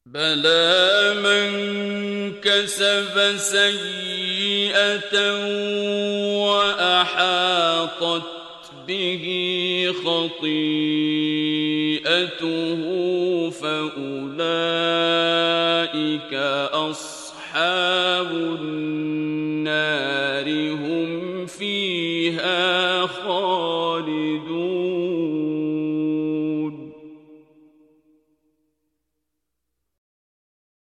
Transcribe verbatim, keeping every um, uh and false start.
بلى من كسب سيئة وأحاطت به خطيئته فأولئك أصحاب النار هم فيها خالدون.